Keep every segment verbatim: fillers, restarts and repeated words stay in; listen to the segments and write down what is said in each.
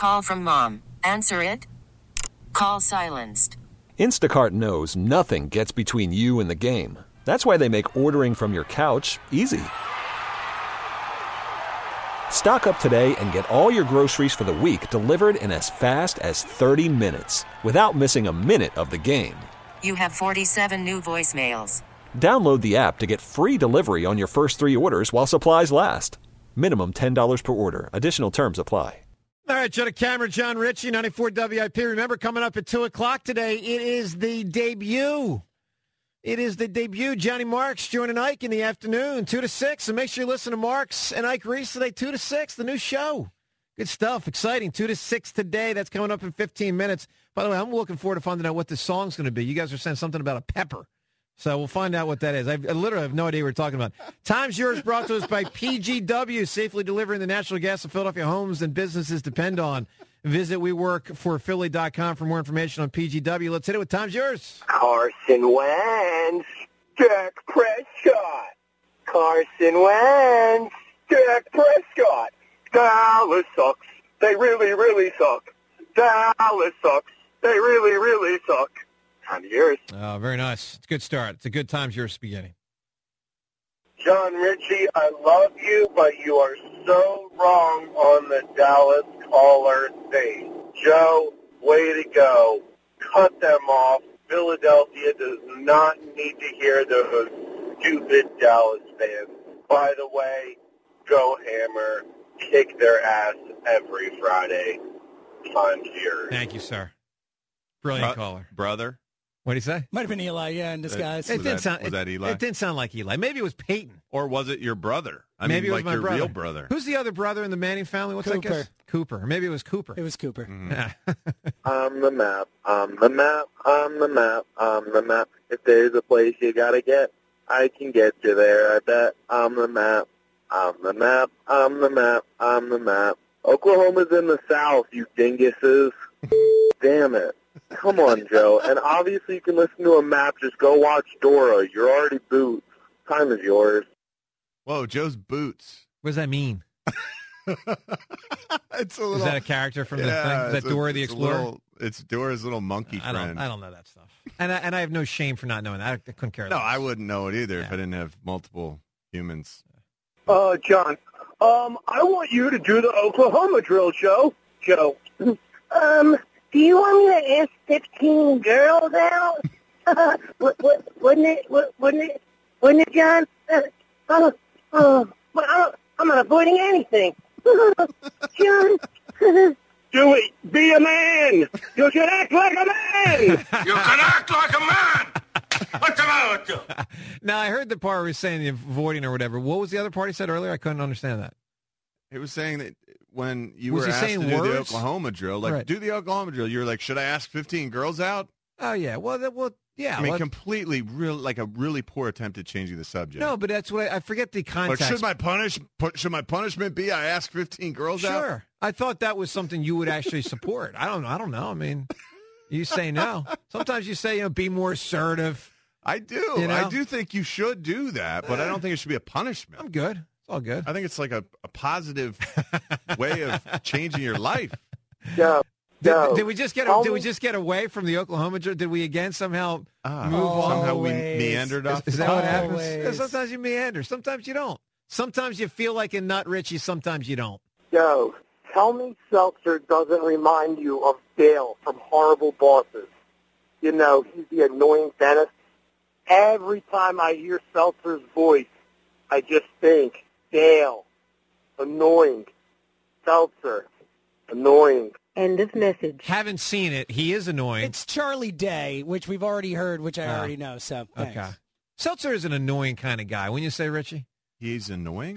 Call from mom. Answer it. Call silenced. Instacart knows nothing gets between you and the game. That's why they make ordering from your couch easy. Stock up today and get all your groceries for the week delivered in as fast as thirty minutes without missing a minute of the game. You have forty-seven new voicemails. Download the app to get free delivery on your first three orders while supplies last. Minimum ten dollars per order. Additional terms apply. All right, Joe DeCamara, John Ritchie, ninety-four W I P. Remember, coming up at two o'clock today, it is the debut. It is the debut. Johnny Marks joining Ike in the afternoon, two to six. So make sure you listen to Marks and Ike Reese today, two to six, the new show. Good stuff. Exciting. two to six today. That's coming up in fifteen minutes. By the way, I'm looking forward to finding out what this song's going to be. You guys are saying something about a pepper. So we'll find out what that is. I've, I literally have no idea what we're talking about. Time's Yours brought to us by P G W, safely delivering the natural gas that Philadelphia homes and businesses depend on. Visit we work for philly dot com for more information on P G W. Let's hit it with Time's Yours. Carson Wentz, Dak Prescott. Carson Wentz, Dak Prescott. Dallas sucks. They really, really suck. Dallas sucks. They really, really suck. Time's Yours. Oh, very nice. It's a good start. It's a good Time's Yours spaghetti. John Ritchie, I love you, but you are so wrong on the Dallas caller thing. Joe, way to go. Cut them off. Philadelphia does not need to hear those stupid Dallas fans. By the way, go Hammer. Kick their ass every Friday. Time's Yours. Thank you, sir. Brilliant Bro- caller. Brother? What did he say? Might have been Eli, yeah, in disguise. It Was didn't that- sound. was it, that Eli? It didn't sound like Eli. Maybe it was Peyton. Or was it your brother? I Maybe mean, it was like my your brother. real brother. Who's the other brother in the Manning family? What's that Cooper. guy? Cooper. Or maybe it was Cooper. It was Cooper. I'm the map. I'm the map. I'm the map. I'm the map. If there's a place you gotta get, I can get you there. I bet. I'm the map. I'm the map. I'm the map. I'm the map. Oklahoma's in the South, you dinguses. Damn it. Come on, Joe. And obviously you can listen to a map. Just go watch Dora. You're already boots. Time is yours. Whoa, Joe's boots. What does that mean? It's a little. Is that a character from the yeah, thing? Is it's that a- Dora the it's a Explorer? little- it's Dora's little monkey I friend. don't, I don't know that stuff. And I, and I have no shame for not knowing that. I, I couldn't care no, less. I wouldn't know it either if Yeah. I didn't have multiple humans. Uh, John, um, I want you to do the Oklahoma drill, Joe. Joe. Um, do you want me to ask fifteen girls out? what, what, wouldn't it, what, wouldn't it, wouldn't it, John? Uh, uh, uh, but I don't, I'm not avoiding anything. John. Do it. Be a man. You should act like a man. You can act like a man. What's the matter with you? Now, I heard the part where he was saying the avoiding or whatever. What was the other part he said earlier? I couldn't understand that. It was saying that when you Was were he asked to saying do the words? Oklahoma drill, like, Right. do the Oklahoma drill, you were like, should I ask fifteen girls out? Oh, yeah. Well, that, well yeah. I mean, well, completely, real, like a really poor attempt at changing the subject. no, but that's what I, I forget the But context. should my punish? pu- Should my punishment be I ask fifteen girls out? Sure. I thought that was something you would actually support. I don't know. I don't know. I mean, you say no. Sometimes you say, you know, be more assertive. I do. You know? I do think you should do that, but I don't think it should be a punishment. I'm good. It's all good. I think it's like a, a positive way of changing your life. Joe. Did, Joe. did we just get Tell did we me- just get away from the Oklahoma drill? Did we again somehow Ah, move on? somehow we Always. meandered Is, off. is that what happens? Always. Yeah, sometimes you meander. Sometimes you don't. Sometimes you feel like a nut, Richie. Sometimes you don't. Joe, tell me Seltzer doesn't remind you of Dale from Horrible Bosses. You know, he's the annoying dentist. Every time I hear Seltzer's voice, I just think, Dale, annoying. Seltzer, annoying. End of message. Haven't seen it. He is annoying. It's Charlie Day, which we've already heard, which I Oh. already know. So thanks. okay. Seltzer is an annoying kind of guy. Wouldn't you say, Richie? He's annoying?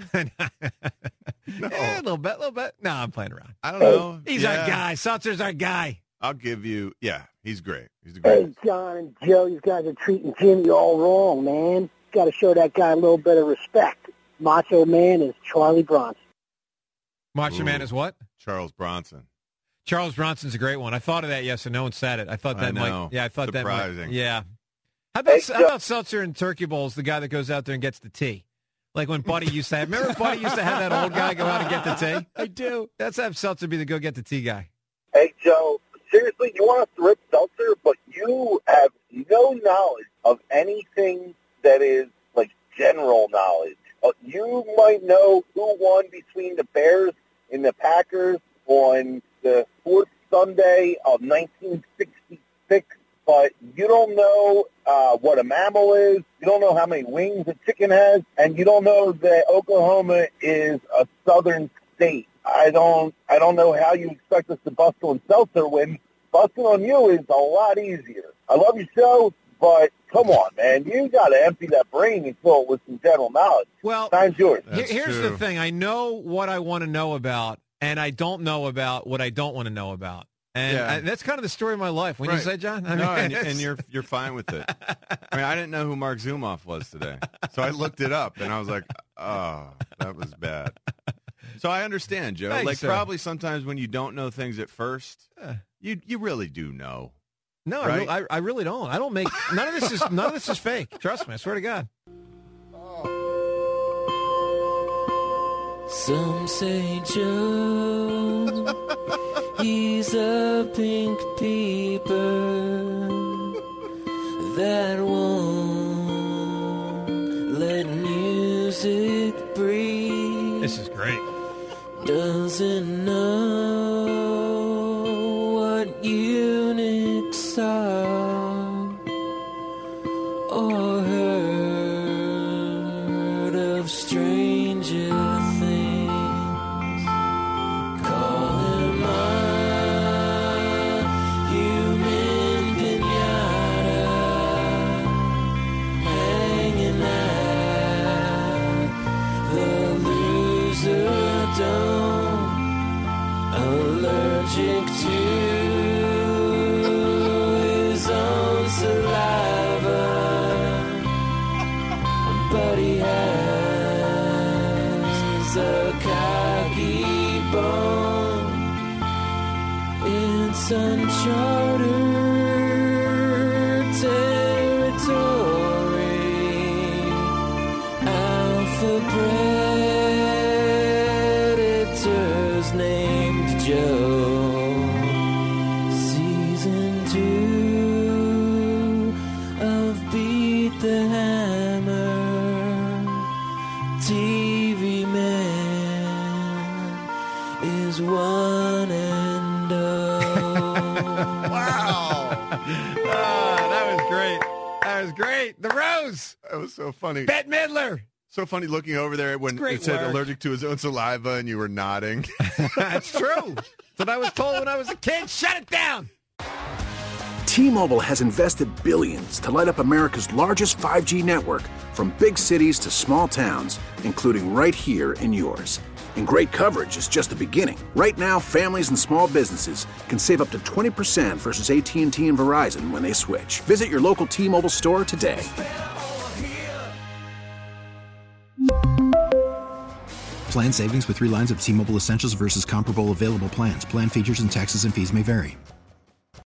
no. Yeah, a little bit, a little bit. No, I'm playing around. I don't know. He's Yeah. our guy. Seltzer's our guy. I'll give you, yeah, he's great. He's a Hey, great. John and Joe, you guys are treating Jimmy all wrong, man. Got to show that guy a little bit of respect. Macho Man is Charlie Bronson. Macho Ooh. Man is what? Charles Bronson. Charles Bronson's a great one. I thought of that yesterday. No one said it. I thought that I might. know. Yeah, I thought that Surprising. might. Yeah. How about Hey, how Joe- about Seltzer and Turkey Bowls? The guy that goes out there and gets the tea, like when Buddy used to have. Remember, Buddy used to have that old guy go out and get the tea. I do. Let's have Seltzer be the go get the tea guy. Hey, Joe, seriously, you want us to rip Seltzer, but you have no knowledge of anything that is, like, general knowledge. Uh, you might know who won between the Bears and the Packers on the fourth Sunday of nineteen sixty-six, but you don't know uh, what a mammal is, you don't know how many wings a chicken has, and you don't know that Oklahoma is a southern state. I don't I don't know how you expect us to bustle and Seltzer when busting on you is a lot easier. I love your show, but come on, man. You got to empty that brain and fill it with some general knowledge. Well, time's yours. Here, here's true. the thing. I know what I want to know about, and I don't know about what I don't want to know about. And yeah. I, that's kind of the story of my life. When right. you say, John? I no, mean, and, and you're you're fine with it. I mean, I didn't know who Mark Zumoff was today. So I looked it up, and I was like, oh, that was bad. So I understand, Joe. Thanks, like, sir. Probably sometimes when you don't know things at first, Uh. you you really do know. No, right? I, re- I, I really don't. I don't make none of this is none of this is fake. Trust me, I swear to God. Some say Joe, he's a pink peeper that won't let music breathe. This is great. Doesn't know what units are or heard of stranger things. Call him a human pinata hanging at the loser dome, allergic to his own saliva, but he has a cocky bone. It's uncharted territory, alpha predators named Joe. Season two of Beat the Hammer, T V Man is one and oh. Wow. Ah, that was great. That was great. The Rose. That was so funny. Bette Midler. So funny looking over there when Great it said work. allergic to his own saliva and you were nodding. That's true. That's what I was told when I was a kid. Shut it down. T-Mobile has invested billions to light up America's largest five G network, from big cities to small towns, including right here in yours. And great coverage is just the beginning. Right now, families and small businesses can save up to twenty percent versus A T and T and Verizon when they switch. Visit your local T-Mobile store today. Plan savings with three lines of T-Mobile Essentials versus comparable available plans. Plan features and taxes and fees may vary.